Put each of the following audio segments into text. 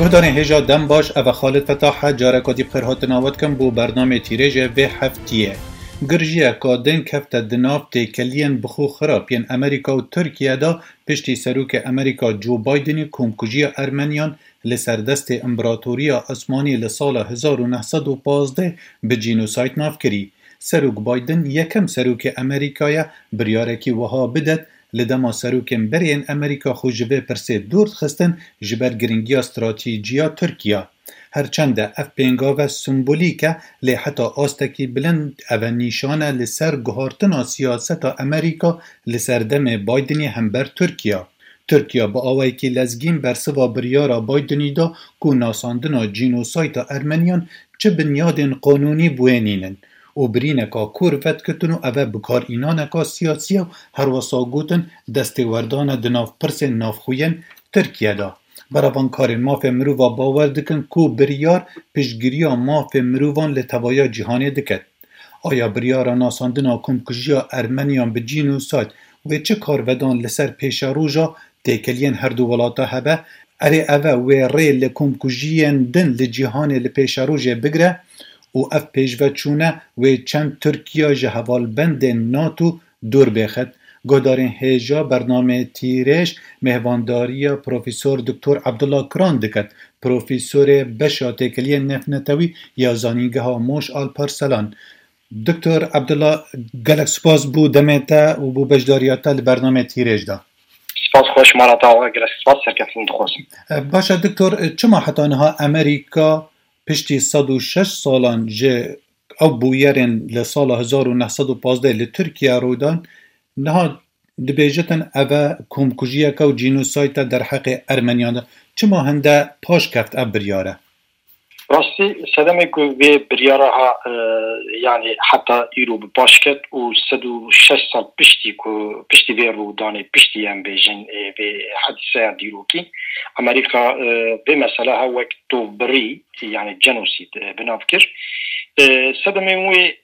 گهدان هجا دم باش او خالد فتاحه جارکاتی بخیر هات ناوت کم بو برنامه تیریجه و هفتیه گرجیه که دن کفت دناف تیکلین بخو خرابین امریکا و ترکیه دا پشتی سروک امریکا جو بایدنی کمکجی ارمنیان لسردست امبراتوریا عثمانی لسال 1915 به جینوسایت ناف کری. سروک بایدن یکم سروک امریکای بریارکی وها بدد لدما سروکن برین امریکا خو جوه پرسه دورد خستن جبر گرینگیا استراتیجیا ترکیا. هرچنده اف پینگاوه سمبولیکه لی حتی آستکی بلند او نیشانه لسر گهارتنا سیاست امریکا لسر دم بایدنی هم بر ترکیا. ترکیا با آوایی که لزگین بر سوا بریارا بایدنی دا که ناساندنا جینوسایت ارمنیان چه بنیاد قانونی بوینینن و برینکا کور ود کتن و اوه بکار اینانکا سیاسی و هر واسا گوتن دستوردان دناف پرس نافخوین ترکیه دا. براوان کارین ماف مروفا باور دکن کو بریار پشگیریا ماف مروفان لتوایا جهانی دکت. آیا بریارا ناساندنا کمکجیا ارمنیان به جینوسایت و چه کارودان لسر پیشا روژا تیکلین هر دو ولاتا هبه اره اوه و ری لکمکجیین دن لجیهانی لپیشا روژه بگره و اف پیشوه چونه و چند ترکیا جهوال بند ناتو دور بخد. گودارین هیجا برنامه تیرش مهوانداری پروفیسور دکتر عبدالله کران دکت پروفیسور بشا تکلی نفنتوی یا زانینگه ها موش آلپارسلان. دکتر عبدالله گلک سپاس بو دمیتا و بو بجداریاتا لبرنامه تیرش دا. سپاس خوش ماراتا و گلک سپاس سرکتون دخواستم. باشا دکتر چما حتی نها امریکا پشتی 106 سالان جه او بویرین لسال 1915 لترکیه رودان نها دبیجتن اوه کمکجیه که و جینوسایت در حق ارمنیان چما هنده پاش کفت اب بریاره؟ راستی سدمه که وی بریاره ها یعنی حتی ایرو بپاش کت و 106 سال پشتی وی رودانه پشتی هم بیجن وی حدیثه دیرو کی امریکا وی مسئله ها وقت تو بری یعنی جنوسید بنافکر سدمه وی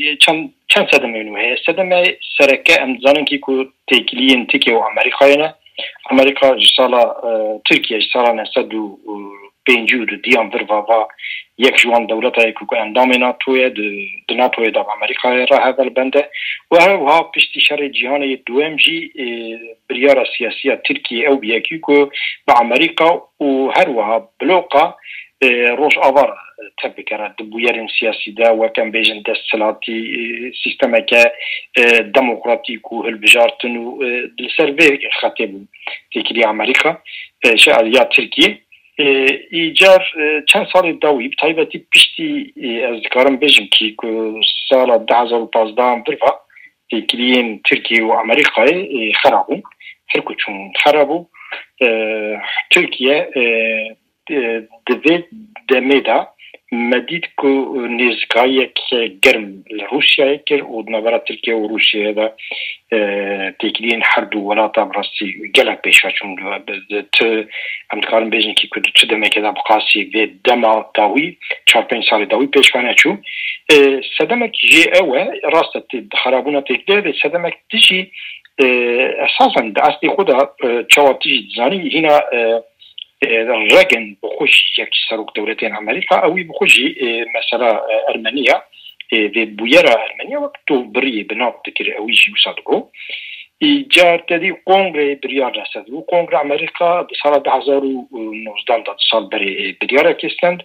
چند سدمه نوه سدمه سرکه امزانن کی که تکلیین تکی و امریکاینا امریکا جسالا ترکیه جسالا نسد و پنجود دیام وروا و یک جوان دولتای که اندام ناتوی د ناتوی دا امریکا را هذا بنده و ها پشتی شر جهان دوم جی بریار سیاسی ترکیه او یکی که با امریکا و هر وها بلوقا روش آوار تبکره دبویرین سیاسی دا و کم بیجن دستلاتی سیستمه که دموکراتیک و هلبجارتن و سروی خطیب تکری امریکا یا ترکیه ایجار چند سال داوی بطایبتی پشتی از کارم بیجم که سال 2015 برفا تکرین ترکیه و امریکای خرابون هرکو چون خرابو ترکیه دوید دمیده مدید که نزگایی که گرم روسیه کر و نوارا ترکیه و روسیه دا تکلین هر دو ولاتا براستی گلک پیشوا چون امتکارم بیجن که چه دمه که دا بقاسی و دما داوی 4-5 سال داوی پیشوانه چون سدمک جی اوه راست خرابونه تکلیه سدمک تیجی اساسا دا اصلی خودا چاوا تیجی زانی هینا رگن بخوش یک سروک دولتین امریکا اوی بخوشی مثلا ارمنیا و بویرا ارمنیا وقت تو بری بناب تکر اویشی وصدقو ایجار تدی کنگره بریار رسد و کنگره امریکا سال 2019 سال بری بریار کستند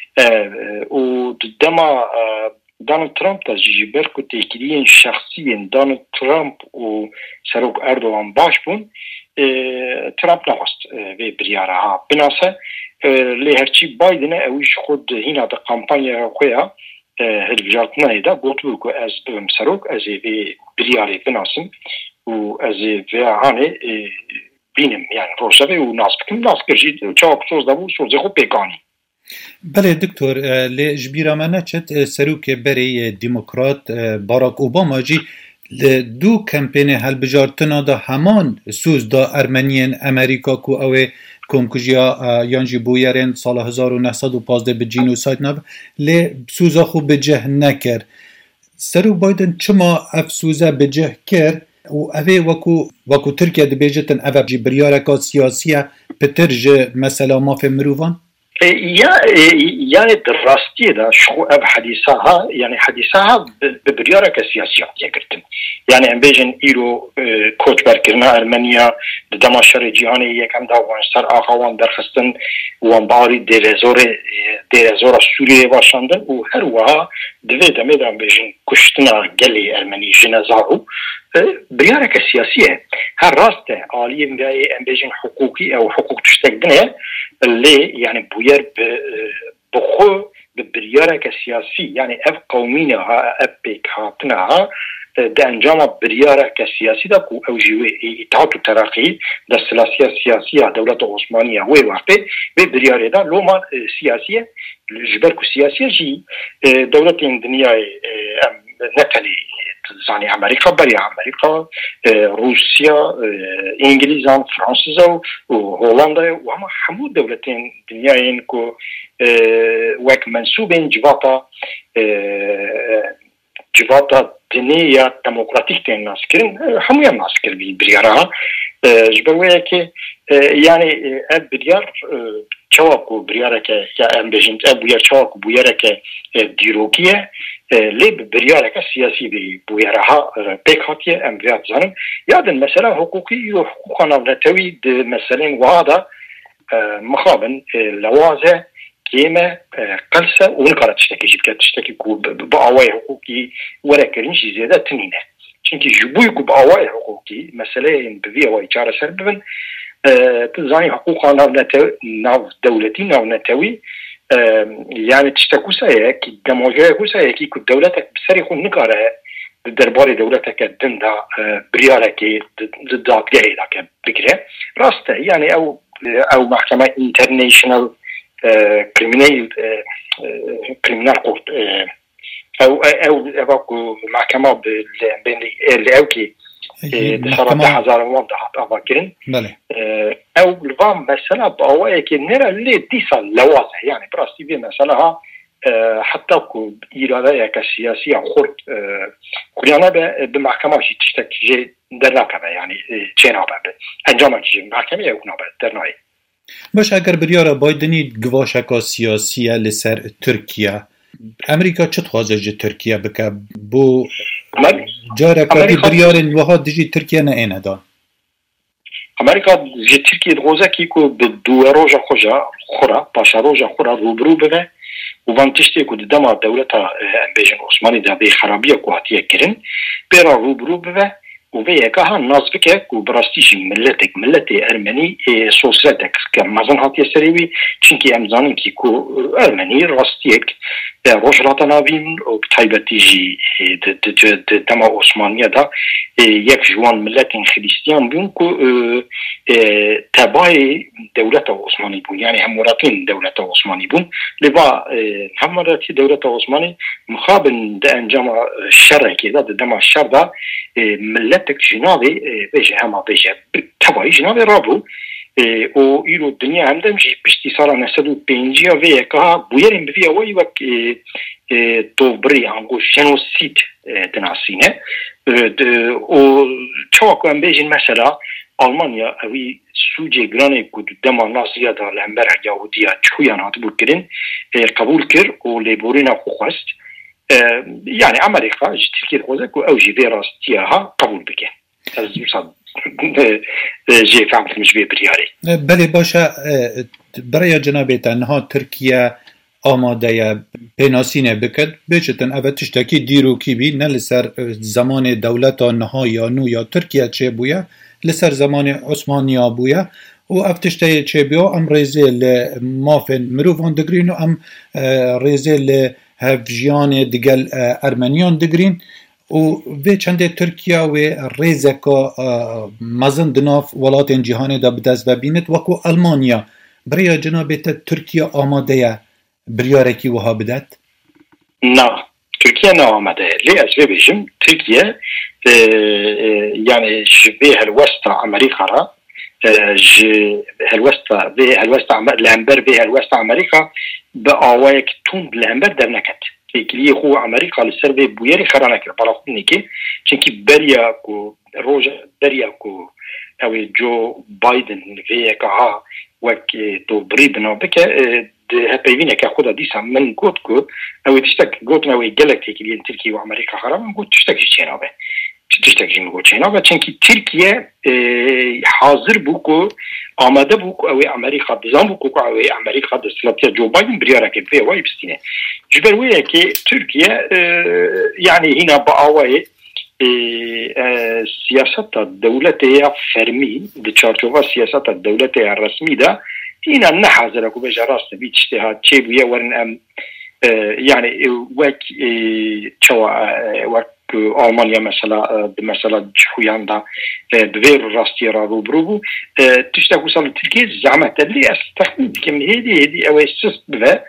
و دما دونالد ترامپ تجربه که تکیلین شخصی دونالد ترامپ و سروک اردوغان باش بون ترامپ نخواست وی بریاره ها بناسه لی هرچی بایدنه اویش خود هینا دا کمپانی خویا هلوجارت نایده گوت بو که از بهم سروک از وی بریاره بناسم و از وی هانه بینم یعنی روشوه و ناس بکرشید چاوک سوز دابو سوزه خود بگانی. بله دکتر لجبیرا منه چت سروک بری دموکرات باراک اوباما جی دو کمپین هلبجارتنا دا همان سوز دا ارمنیین امریکا کو اوه کمکجیا یانجی بویرین سال 1915 به جینوسایت ناب لی سوزا خو بجه نکر سرو بایدن چما اف سوزا بجه کر و اوه وکو ترکیه دا بیجتن اوه جی بریارکا سیاسیه پتر جه مثلا ما فی مروفان؟ يعني دراستي دا شو اب حديثها يعني حديثها ببريارة كسياسية يقدم يعني ام بيجن ايرو كوت بركرنا المانيا دما شر جهاني يكم دا وانشتر اخوان درخستن وان باري ديرزور سوريا باشاندن و هر وها دوی دمه ام بيجن كشتنا قلي الماني جنازاو بريارة كسياسية هر راسته عاليين بأي ام بيجن حقوقي او حقوق تشتغلنه اللي يعني بوير بخو ببريارة كسياسي يعني اف قومينها اف بيك هاتنها ده انجام بريارة كسياسي ده كو اوجيوه اتحاد التراقي ده السلاسية السياسية دولة عثمانية وواقع ببريارة ده لوما سياسية جبركو سياسية جي دولة الدنيا نتالي يعني أمريكا بري أمريكا روسيا إنجليزان فرنسا وهولندا وهم حمود دولتين دنياين كو وك منسوبين جواتا دنيا ديمقراطيك تين ناس كرين هميا ناس كرين بريارها جبروه كي يعني بريار چاوكو بريارك يا ام بجنت ابويا چاوكو بويرك ديروكيه لب بريارك سياسي بويرها بيكاتيه ام فيات زانم ياد المساله حقوقي وحقوقنا نتوي مسالين وهذا مخابن لوازه كيما قلسه ونقرا تشتكي كو باواي حقوقي ولا كرنش زياده تنينه چونكي جبويكو باواي حقوقي مسالين بفي واي چاره سببن تزاني حقوقنا ناو دولتي ناو نتوي يعني تشتكو سايك دموجه سايك كو دولتك بسري خو نقرا درباري دولتك دندا بريالك ضد جايلك بكره راسته يعني او محكمه انترناشونال كريمنال كورت او محكمه بين اللي اوكي بصراحة هزار واضحة أفكرين أو الفام مثلا بأوائل كنيرة اللي ديسا لوازه يعني براستي بيه مثلا حتى كو إيرادية كسياسية خورد كلنا بمحكمة جي تشتكي جي درناكبه يعني چين عبابه انجام جي محكمة يكونابه درنائي باش اگر بریاره بایدنی گواشکا سیاسیه لسر ترکیه امریکا چه خوازه جه ترکیه بکه بو جاره کدی بریارن وها دیجی ترکیه نه اینه دان امریکا جه ترکیه خوازه کی که به دو روژا خوژا خورا پاشا روژا خورا روبرو بگه و وانتشتی که دما دولتا بیجن عثمانی ده به خرابیه که هاتیه کرن بیرا روبرو بگه و به یکها ناز بکه که براستیش ملت ارمنی سوسیتک که مزن هاتیه سریوی چونکه امزانیم که ارمنی راستیک روش راتنابین و بطایبتی جی دما عثمانیه دا یک جوان ملت خریستیان بون که تبای دولت عثمانی بون یعنی هموراتین دولت عثمانی بون لبا هموراتی دولت عثمانی مخابن ده انجام شرکی دا دما شر دا ملتك جنابي بيجي هما بيجي تبعي جنابي رابو او ايرو الدنيا عندهم جي بشتي صار نسدو بينجيا فيكا بويرين بفيا وي وك توبري عنقو جنوسيد تناسينه او تشوكو ام بيجي مثلا ألمانيا اوي سوجي جراني كود دما نازيا دا لامبر يهوديا تشويا ناتبو كرين قبول كر او ليبورينا خوخست يعني أمريكا تركيا خوزك أو جي فيراستيها قبول بك جي فهمت مش برياري بله باشه برای جناب تنها ترکیه آماده پیناسینه بکد بچتن اوه تشتکی دیرو کی بی نه لسر زمان دولت نها یا نو یا ترکیه چه بویا لسر زمان عثمانیا بویا و افتشته چه بیا ام ریزه لمافن مروفان دگرین و ام ریزه هفجیان دیگل ارمنیان دگرین و به چند ترکیه و ریزکا مزن دناف ولاتین جهان دا بدست ببیند وکو المانیا برای جناب ترکیه آماده بریارکی وها بدد؟ نه ترکیه نه آماده لی از ببیشم ترکیه يعني شبيه الوسطى أمريكا را الوسطى لامبر به الوسطى أمريكا بأوايك تون لامبر در نكت كلي هو أمريكا للسربي بويري خرانك بلاخوني كي چنكي بريا كو أو جو بايدن فيكا وك تو بريدنا بك هپیوینه که خدا دیسا من گفت که او تشتک گفت نوی گلک که ترکیه و آمریکا خراب من گفت تشتک چینابه تشتک جیم گفت چینابه چنکی ترکیه حاضر بو که آماده بو که او آمریکا دزام بو که او آمریکا دستلاتی جو بایدن بریاره که به وای بستینه جبرویه که ترکیه یعنی هنا با آوای سیاست دولتی فرمی د چارچوبه سیاست دولتی رسمی ده هنا نحاضر اكو بجا راس بيت اجتهاد شي بيا ورن ام يعني وك تشوا وك المانيا مثلا جحويان دا بغير راستي رابو بروبو تشتاكو صار تركيا زعما اللي استخدم كم هذه او اسس بها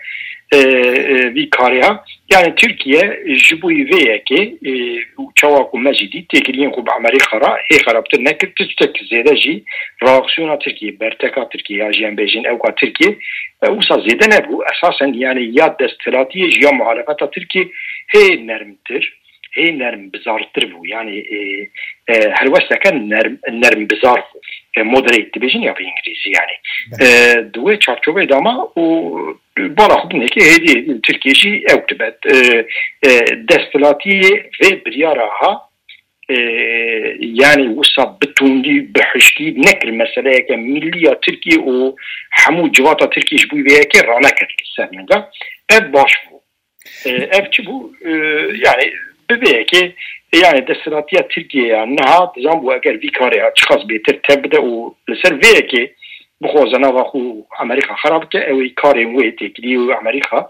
في كاريا يعني تركيا جبوي فيكي وتشواكو مجدي تيكلين خو بعمري خرا هي خربت نك تشتك زياده جي رياكسيون تركيا برتكا تركيا جيم بيجين او تركيا وصا زيدنا بو اساسا يعني ياد استراتيجيه جيو معالفه تركيا هي نرمتر هي نرم بزارتر بو يعني هلوسا كان نرم بزار مودريت بيجين يا بالانجليزي يعني دوي تشارچوبه داما و بالا خود نکی هدی ترکیشی اوتبت دستلاتی و بریارها يعني وصل بتوندي بحشكي نكر مسألة كملية تركي وحمود جواتا تركي شبوي بيها كي رانا كتلسان منها اف باشبو اف تشبو يعني ببيها كي يعني دستلاتية تركيا انها تزامبو اگر في كاريها تشخص بيتر تبدا ولسر فيها كي بخوزنا واخو امريكا خراب که اوی کاری مویتی کلی و امریکا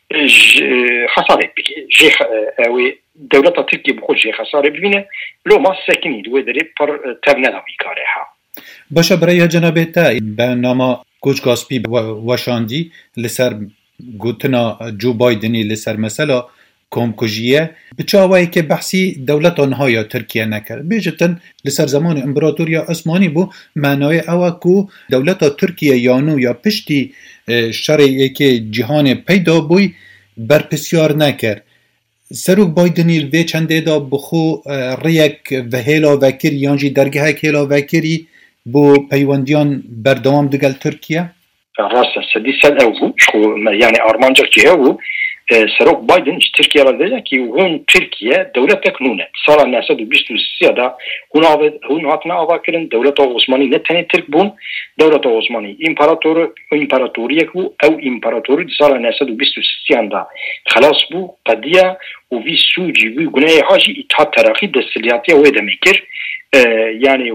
خساره بگی جی اوی دولت ترکیه بخود جی خساره ببینه لو ما سکنید و داری پر تبنه دوی کاره ها باشه برای جناب تا به نام کوچ گاسپی وشاندی لسر گوتنا جو بایدنی لسر مثلا کمکجیه بچاوایی که بحثی دولت آنها یا ترکیه نکرد بیجتن لسر زمان امپراتوریا عثمانی بو معنای اوه کو دولت ترکیه یانو یا پشتی شرعی که جهان پیدا بوی برپسیار نکرد سروک بایدنی الوی چنده دا بخو ریک و هیلا وکری یانجی درگه هیلا وکری بو پیوندیان بردوام دگل ترکیه راسا سدی سد او شو يعني ارمانجا جهو سروك بايدن تركيا راه كي هون تركيا دوله تكنونه صار الناس بيشتو السياده هون هاتنا افاكرن دوله عثماني نتني تركبون دوله عثماني امبراطوريه او امبراطوري صار الناس بيشتو السياده خلاص بو قضيه وفي سوجي وي غناي حاجي اتحاد تراخي دسلياتيه ويدمكر يعني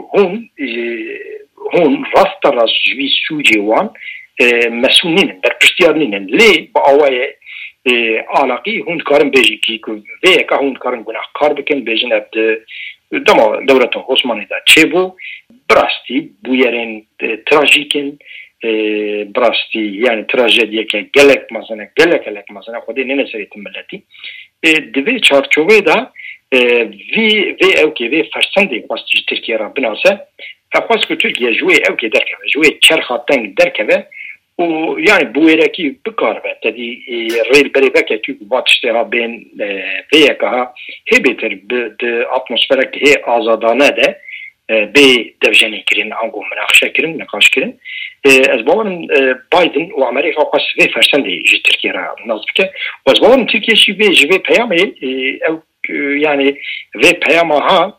هون راست راس جوي سوجي وان مسؤولين برپشتیارنین لی با آوای علاقی هون کارن بیجی کی که که هون کارن گناه کار بکن بیجن ابد دما دولت عثمانی دا چه بو براستی بویرین تراژیکن براستی یعنی تراژدیه که گلک مثلا خودی ننسری تملتی دوی چارچوبه دا وی اوکی وی فرسندی واسطی ترکیه را بناسه خواست که ترکیه جوی اوکی درکه جوی چرخاتنگ درکه و يعني بويركي بكاربه تدي ريل بريبكه كي باتشتها بين فيكها هي بيتر باتموسفيرك هي ازادانه ده بي دفجني كرين انغو مناقشه كرين نقاش كرين ازبون بايدن وامريكا قاس في فرسندي جي تركيا نازبكه وازبون تركيا شي في بيامي او يعني في بيامها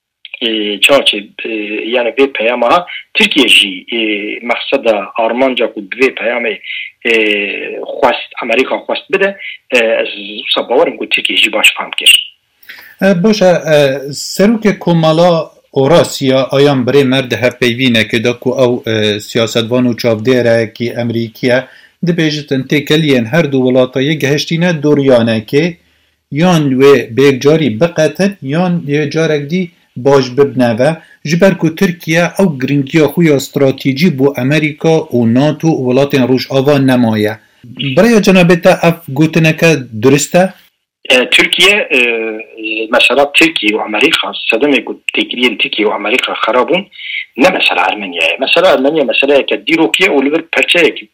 چاچه یعنی به پیام ها ترکیه جی مقصد آرمانجا کو به پیام خواست امریکا خواست بده از باورم کو ترکیه جی باش فهم کرد باشه سروک کمالا اوراسیا آیان برای مرد هفپیوینه که دا کو او سیاستوان و چاودیره که امریکیه ده بیجتن تکلین هر دو ولاتای گهشتینه دوریانه که یان و بیگ جاری بقتن یان یه جارک دی باش ببنوه جبر که ترکیه او گرنگیا خوی استراتیجی بو امریکا و ناتو و ولاتین روش آوا نمایه برای جناب تا اف گوتنکه درسته؟ تركيا مثلا تركيا وامريكا صدمه كنت تكرين تركيا وامريكا خرابون لا مثلا المانيا مثلا كديروكيا ولبر برشاك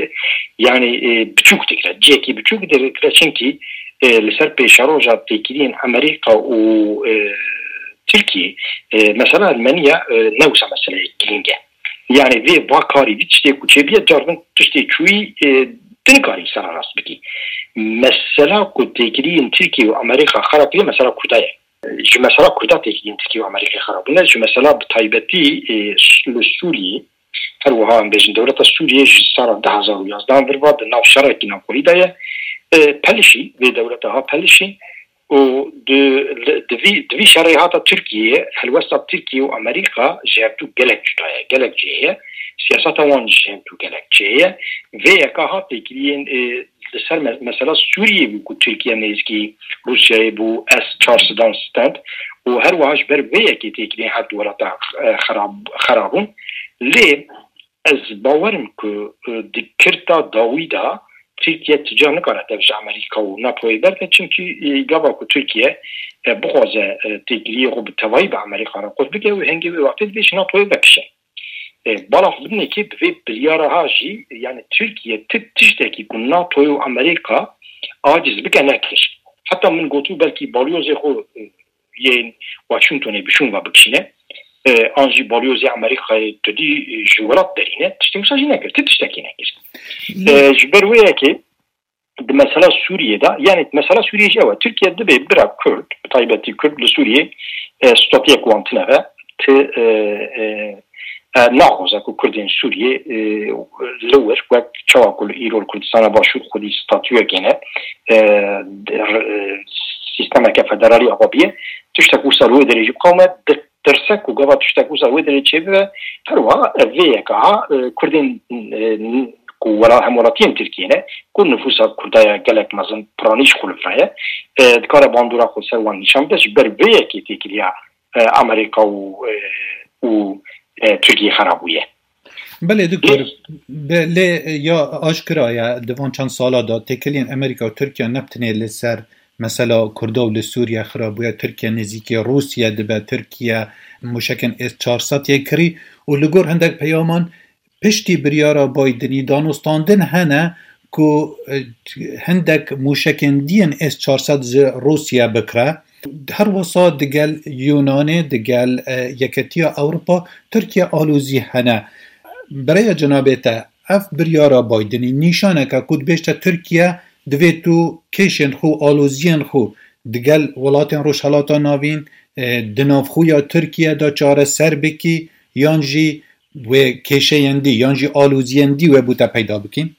يعني بتشوك تكرا جيكي بتشوك تكرا شنكي لسر بيشاروجا تكرين امريكا و تركيا مثلا المانيا نوسع مثلا كلينجا يعني ذي باكاري دي تشتي كوتشي بيا جاردن تشتي شوي تنكاري سر راس بكي مثلا كتكرين تركيا وامريكا خرابيه مثلا كردايه جو مثلا كردا تكرين تركيا وامريكا خرابيه جو مثلا بتايبتي لسوريا هروها بين دولة سوريا صار 2011 بالضبط ناو شركة كوردايه بلشي بدولتها بلشي و دفي شريحات تركيا الوسط تركيا وامريكا جابتو جالك جيه سياسة وان جابتو جالك جيه في كها تكرين لسر مثلا سوريا بو تركيا نيزكي روسيا بو اس تشارسدان ستاند و هر واش بر في كي تكرين حد ولا خرابون لي از باورم كو دكرتا داويدا Türkiye ticari kara devşi Amerika و ناپوی برد چونکی گاوا کو ترکیه بخوازه تگریه رو به توایی به امریکا را قد بگه و هنگی به وقتی بیش ناپوی بکشه بالا خودنه که به بریاره هاشی یعنی ترکیه تشتکی که ناپوی و امریکا عاجز بگه نکش حتی من گوتو بلکی بالیوزه خو یه واشنطنه بشون و بکشینه آنجی بالیوزه امریکا تدی جورات درینه تشتی مساجی نکر تشتکی نکش جبرویه که مثلا سوریه دا yani mesela Suriye java Türkiye'de bir bırak Kürt taybeti Kürt Suriye stopye kuantına ve ناخذ اكو كردين سوريا لوش وقت شواكل ايرول كردستان باشور خودي ستاتيو كينه سيستم كفدرالي عربيه تشتكو سالوي درجه قومه درسك وقبل تشتكو سالوي درجه به تروا فيكا كردين ولا همولاتين تركيا كل نفوسها كردايا قالك مثلا برانيش خلفايا دكار باندورا خسر وان نشان بس بربيه كي تكريا امريكا و تركيا خرابويه بله دکتر بله یا آشکرا یا دوان چند سالا دا تکلین امریکا و ترکیه نبتنه لسر مثلا کردا و لسوریا خرابويه ترکیه نزیکی روسیه دبه ترکیه مشکن اس 400 یکری و لگور هندک پیامان پشتی بریارا بایدنی دانستاندن هنه که هندک موشکندین اس 400 روسیا بکره هر وسا دگل یونانه دگل یکتیا اوروپا ترکیه آلوزی هنه برای جنابتا اف بریارا بایدنی نیشانه که کود بیشتر ترکیه دویتو کشن خو آلوزین خو دگل ولاتن روشهلاتا ناوین دناف خویا ترکیه دا چاره سر بکی یانجی و کشیندی یانجی آلوزیندی و بوده پیدا بکین؟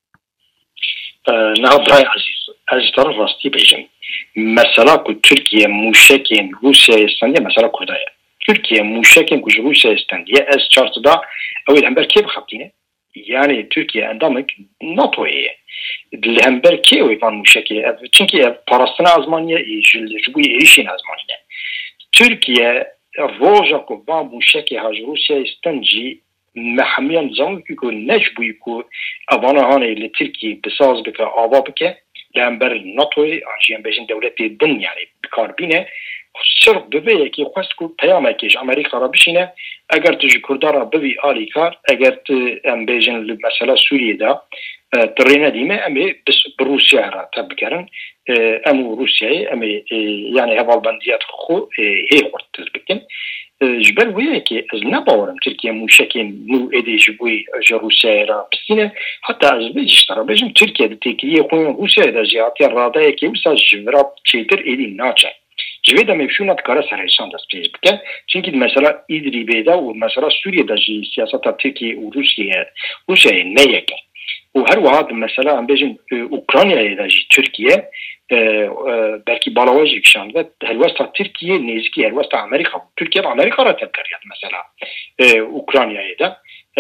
نه برای عزیز طرف راستی بیشم مثلا که ترکیه موشکین روسیه استندیه مثلا کردایه ترکیه موشکین که روسیه استندیه از چارتدا اوید هم بر کی بخبتینه yani Türkiye endamik NATO'ya hem ber ki o ifan müşeki çünkü parasını azmaniye bu işin azmaniye Türkiye roja ko ba müşeki haj Rusya istenci محمیان زمان که نجبوی که اوانهانه لی ترکیه بساز بکه آوا بکه لامبر ناتوی آنجیان بیشن دولت دن یعنی بکار بینه صرف ببیه که خواست که پیامه کش امریکا را بشینه اگر تجی کرده را ببی آلی کار اگر ام بیشن مثلا سوریه دا ترینه دیمه امی بس بروسیا را تبکرن امو روسیای امی یعنی هوال بندیات خو هی خورد تزبکن جبر ویه که از نباورم ترکیه موشکین نو ایده جبوی روسیه را بسینه حتی از بیجش ترا بیجم ترکیه ده تکیه خوین روسیه ده جهاتی راده که وسا جوراب چیتر ایدی ناچه جوی ده مفشونات کاره سرایسان دست پیش بکن چونکه مثلا ایدری بیده و مثلا سوریه ده جی سیاست ترکیه و روسیه نیکه و هر واحد مثلا هم بیجم اوکرانیه ده جی ترکیه belki balavaji kişan ve helvasta Türkiye nezki helvasta Amerika Türkiye ve Amerika ra tebkariyat mesela Ukrayna'ya da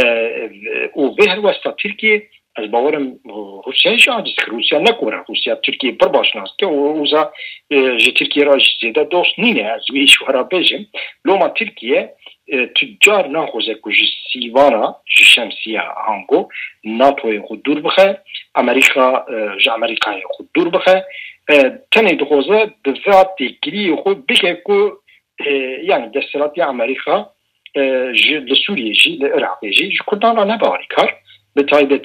o ve helvasta Türkiye az bavarım Rusya'ya şahadiz Rusya ne kura Rusya Türkiye bir başınaz ki o uza Türkiye ra zede dost nine az bir iş var bejim loma Türkiye tüccar nahoze ku sivana şemsiye hango NATO'ya hudur bxe Amerika Amerika'ya hudur bxe تنه دخوزه دفعات تکری خود بشه که یعنی دستلاتی امریکا لسوریه جی لعراقی جی کردان را نباری کار به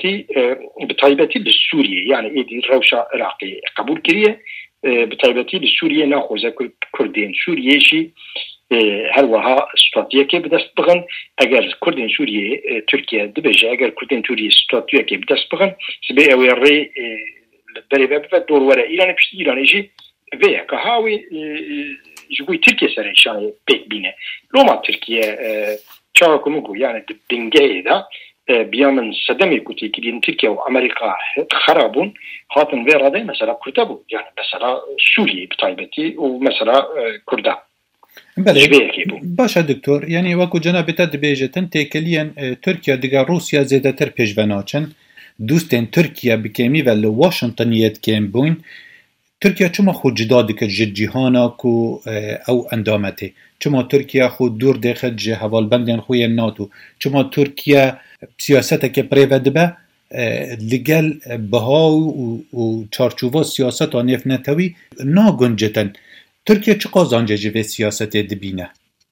تایبتی لسوریه یعنی ایدی روشا عراقی قبول کریه به تایبتی لسوریه نخوزه کردین سوریه جی هر وها استراتیجی که بدست بگن اگر کردین سوریه ترکیه دبیجه اگر کردین سوریه استراتیجی که بدست بگن سبی اویری بری به دور وره ایران پشت ایران جی وی که هاوی جوی ترکیه سرشان بیت بینه لوما ترکیه چه کمگو یعنی دنگه دا بیامن صدمی کوتی که دین ترکیه و امریکا خرابون هاتن وی راده مثلا کرده بود یعنی مثلا سوریه بطایبتی و مثلا کرده بله باشه دکتر یعنی وکو جناب تا دبیجتن تکلیان ترکیه دیگر روسیا زیاده تر پیشوناچن دوستن ترکیه بکمی ولی واشنطنیت کم بوین ترکیه چما خود جدا دکر جهانا کو او اندامته چما ترکیه خود دور داخل جه حوالبندن خوی ناتو چما ترکیه سیاسته که پریود به لگل بها و چارچوبا سیاست و نفنتوی ناگنجتن ترکیه چه قازانجه جوه سیاست دبینه؟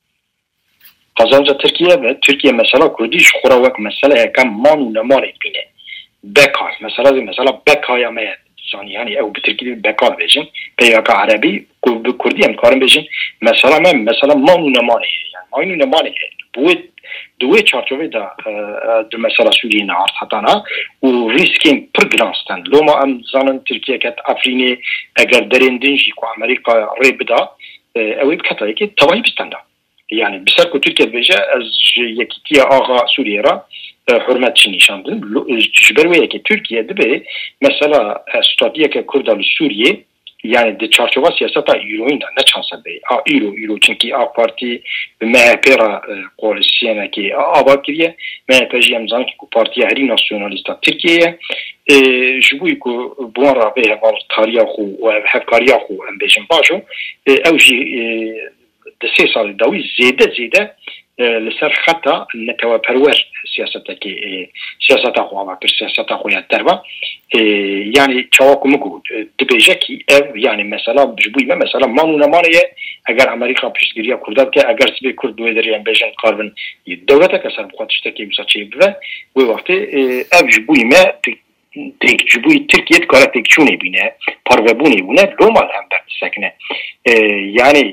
قازانجه ترکیه مثلا کردیش خوراوک مثلا یکم مانو نمانید بینه بکار مثلا بکای امید یعنی او بترکیه بکار بیشن پیاکا عربی کردی هم کارم بیشن مثلا مانو نمانه یعنی مانو نمانه بود دوی چارچوبه دا مثلا سوریه نهارت حتانا و ریسکین پر گرانستن لوما ام زانن ترکیه کت افرینه اگر درندنجی که امریکا ری بدا اوی بکتایی که تواهی بستنده یعنی بسر که ترکیه بیشه از یکیتی آغا سوریه را حرمت چی نشاندن جبرویه که ترکیه دبه مثلا استراتیجی که کردال سوریه یعنی د چارچوبه سیاست ایروین نه چانسه بی ایرو چونکی پارتی MHP را کوالسیونه که آباد کریه MHP جی امزان که پارتی هری ناسیونالیستا ترکیه جبوی که بوان را به هفال تاریخ و هفکاری خو ام بیشن باشو او جی د 3 سال داوی زیده لسر خطا نتوا پرور سیاست خو سیاست خو دروا یعنی چاوکو مگو دبیجه کی یعنی مثلا بجبوی مثلا مانو نمانه اگر امریکا پیشگیری کرد که اگر سبی کرد دوی دریان بیشن کاربن دولت کسر بخوادش تکی بسا چی بوه و وقتی بجبوی ما جبوی ترکیه کار تکچونه بینه پروبونی بونه لومال هم برد سکنه یعنی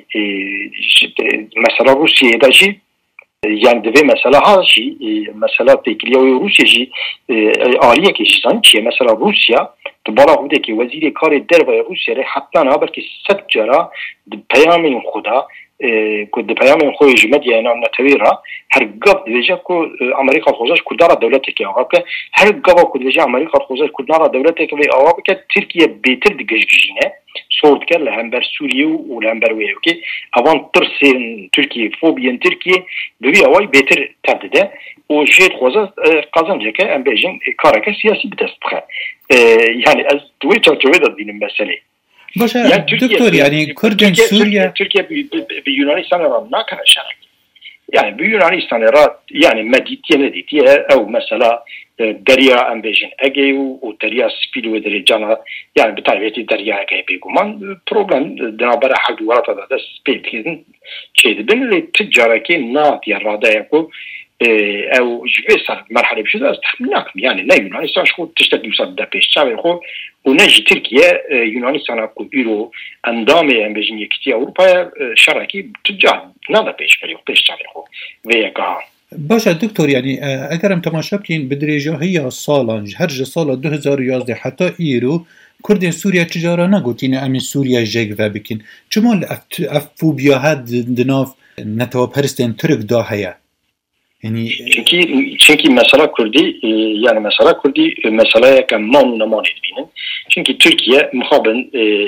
مثلا روسیه داشی یعنی دوی مثلا هاشی مثلا تکلیه و روسیه جی آلیه کشیدن چیه مثلا روسیا تو بالا بوده که وزیر کار در و روسیه ره حتما نابر که 100 جرا پیام خدا که پیام خود جمعیت یعنی نتوی را هر گفت دیجا که امریکا خوزش کدارا دولتی که آقا که هر گفت که دیجا امریکا خوزش کدارا دولتی که آقا که ترکیه بیتر دیگشگیجینه صورت کرد لهم بر سوریه و لهم بر ویو که اوان ترسین ترکیه فوبین ترکیه ببی اوای بیتر تبدیده و جهت خوزش قازنجه که ام بیجن کارکه سیاسی بدست بخه یعنی از دوی چارچوبه داد بینم مسئله باشه دکتر یعنی کردن سوریه ترکیه به یونانستان را نکنه شرک یعنی به یونانستان را یعنی مدیتیه ندیتیه او مثلا دریا ام بیجن اگه و دریا سپیل و دریا جانا یعنی به طرفیتی دریا اگه بگو من پروبلم دنابر حق دوارات داده سپیل کردن چه دبن لی تجاره که نات یا راده یکو او جوی سر مرحله بشده از تخمین نکنم یعنی نه یونانستانش خود تشتت دوستان در پیش چاوه خود و نجی ترکیه یونانستان اکو ایرو اندام امبیجین یکتی اروپا شرکی تجار نده پیش بری پیش چاوه خود و یکا باشه دکتر یعنی اگرم تماشا بکین بدریجه های سالانج هر سال 2011 حتی ایرو کردن سوریه چجارا نگوتین امین سوریه جگوه بکین چما افوبیا هد دناف نتوا پرستین ترک دا هیا یعنی چونکی مسئله کردی یعنی مسئله کردی مسئله که مانو نمانید بینن چونکی ترکیه مخابن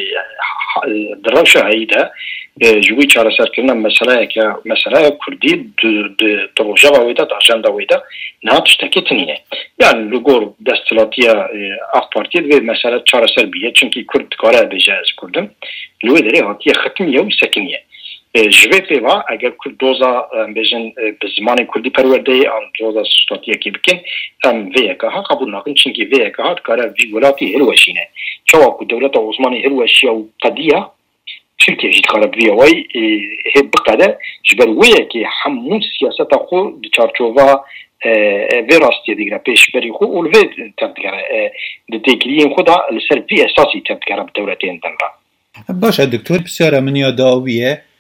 در روش هایده جوی چاره سر کردن مسئله کردی در جواب ویده در جنده ویده نه تشتکی تنینه یعنی لگور دستلاتی اخ پارتید و مسئله چاره سر بیه چونکی کرد کاره بیجه از کردم لوی داره هاتیه ختمیه و سکنیه جوی پیوا اگر دوزا بیشن به زمان کردی پرورده آن دوزا استراتیجی کی بکن ام ویکا ها قبول نکن چونکی ویکا ها کار ویولاتی هلوشینه چوا کو دولت عثمانی هلوشیا و قدیه ترکیه جد کار ویوای هب قده جبر ویکی همون سیاست خو چارچوبا ویراستی دیگر پیش بری خو اول وی تبدیگره دتیکلین خدا لسر وی اساسی تبدیگره دولتین تنرا باشه دکتر بسیار من یادآویه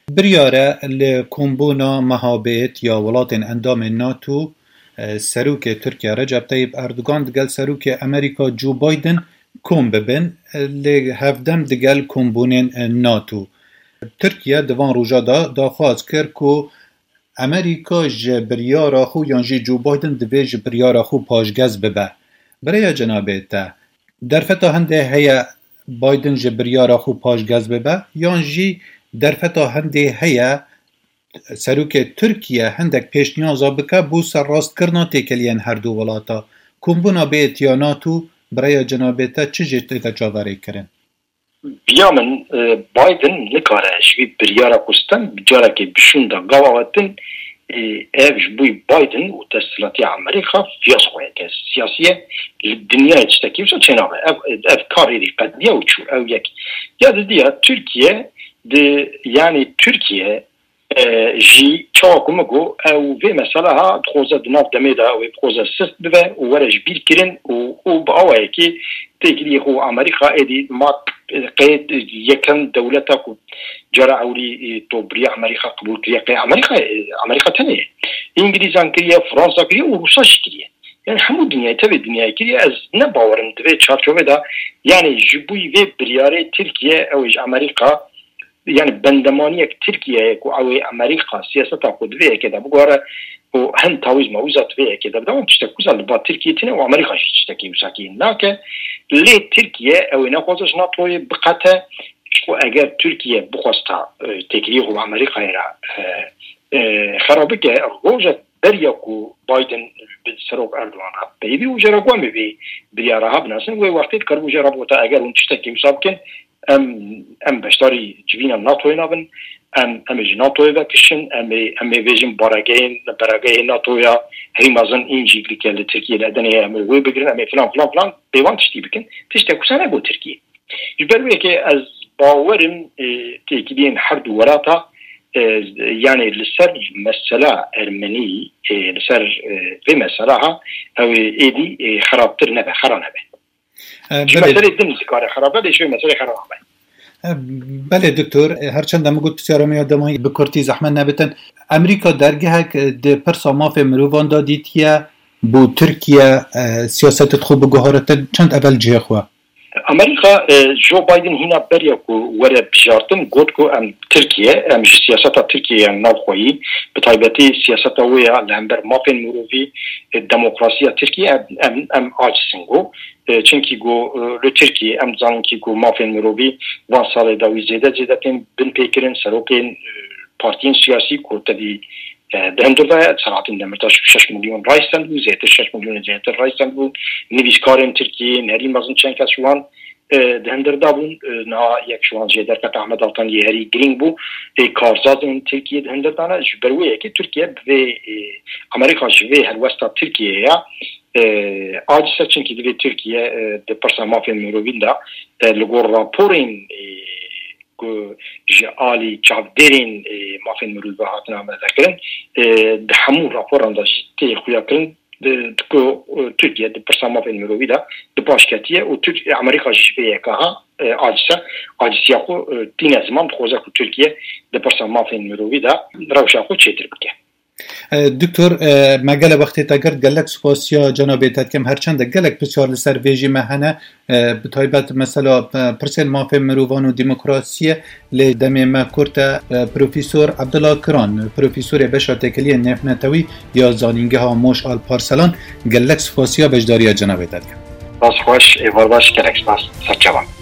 بریاره لکومبونا مهابیت یا ولات اندام ناتو سروک ترکیه رجب طیب اردوگان دگل سروک امریکا جو بایدن کوم ببن لهفدم دگل کومبونین ناتو. ترکیه دوان روژا دا خواست کرد که امریکا جبریارا خو یانجی جو بایدن دوی جبریارا خو پاشگز ببه. برای جنابه تا در فتا هنده هیا بایدن جبریارا خو پاشگز ببه یانجی در فتا هنده هیا سروک ترکیه هندک پیش نیازا بکه بو سر راست کرنا تکلین هر دو ولاتا. کومبونا بیت یا ناتو برای جنابه تا چه جیتا چاواره کرن؟ بیامن بایدن نکاره شوی بریارا کستن بجاره که بشون دا گواهتن اوش بوی بایدن و تسلیطی امریکا فیاس خواه که سیاسیه دنیا اجتاکی وشا چنابه اف کاری دی قدیه و چو او یک یاد دیا ترکیه یعنی ترکیه جی چاکم گو او وی مثلا ها خوزه دناف دمیده او خوزه سست بوه و ورش بیر کرن و با اوه که تکلی خو امریکا ایدی ما قید یکن دولتا کو جرا اولی تو بریا امریکا قبول کریه قید امریکا تنیه انگلیزان کریه فرانسا کریه و روساش کریه یعنی همو دنیای تبه دنیای کریه از نباورم تبه چارچوبه دا یعنی جبوی وی بریاره ترکیه اوش امریکا يعني بندمانيك تركيا كو او امريكا سياستها قدويه كده بقوره و هن تاويز موزات فيها كده بدهم تشتكوز على بعض تركيا تنا وامريكا تشتكي مساكين لكن ليه تركيا او ناقص ناطوي بقته واجر تركيا بخواستا تكليف امريكا يرا خرابك روجه بريكو بايدن بسروق اردوغان بيبي وجرقوم بي بريارها بناسن ووقت كربو جربوتا اجر تشتكي مساكين ام بشتاری جوینا ناتوی نابن ام جی ناتوی وکشن ام ویژن برگه ناتویا هریمازن اینجی که لترکیه لدنیه ام وی بگیرن ام فلان بیوان تشتی بکن تشتی کسانه بو ترکیه جبروی که از باورم تکیدین هر دو ولاتا يعني لسر مسألة أرمني لسر في مسألة أو إيدي خرابتر نبه خرا نبه مسئله دنیز کار خرابه دیشوی مسئله خرابه. بله دکتر هرچند هم گفت بسیار میادمایی به کرتی زحمت نبتن امریکا درگه ده پرسا ماف مروان دادیتیه بو ترکیه سیاست خوب گوهارت چند اول جه خواه امریکا جو بایدن هینا بریا کو وره بجارتن گوت کو ام ترکیه ام سیاست ترکیه ناخویی به تایبتی سیاست ویا لامبر مافن مروی دموکراسی ترکیه ام آجسنگو چونکی گو ل ترکیه ام زان کی گو مافن مروی وان سال داوی زیاده تن بن پیکرن سروکین پارتین سیاسی کو تدی دهندرده سرعتين دمرتاش 6 مليون رايسن بو زيت 6 مليون زيت رايسن بو نویسکارن ترکیه نری مازن چند کس شوان دهندرده بون نا یک شوان جدر که احمد آلتان یهری گرینگ بو کارزادن ترکیه دهندردانه جبرویه که ترکیه به امریکا جوی هلوستا ترکیه یا آجسه چنکی دوی ترکیه ده پرسا مافین مروین دا لگور راپورین جالی چاودرین مافین مروی هاتنا مذکرن ده همون راپوران دا جتی خویا کرن دکو ترکیه ده پرسا مافین مروی دا ده باشکتیه و امریکا جویه که ها آجسی خو تین زمان خوزه که ترکیه ده پرسا مافین مروی دا روشا خو چیتر بکه دکتر مگل وقتی تاگرد گلک سپاسیا جنابیتت کم هرچند گلک بسیار لسر ویجی مهنه بطایبت مثلا پرسل مافه مروان و دموکراسی لدمی ما کرد پروفیسور عبدالله کران پروفیسور بشار تکلی نفنتوی یا زانینگه ها موش آل پارسلان گلک سپاسیا بجداری جنابیتت کم باز خوش ایوار باش گلک سپاس سرچوان